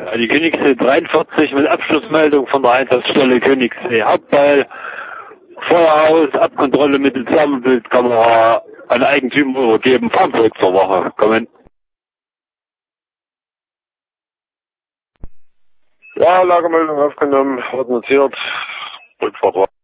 Die Königssee 43 mit Abschlussmeldung von der Einsatzstelle Königssee Hauptteil. Feuer aus, Abkontrolle mit Zusammenbildkamera an Eigentümer übergeben, Frankfurt zur Woche. Kommen. Ja, Lagemeldung aufgenommen, wird notiert. Rückfahrt war.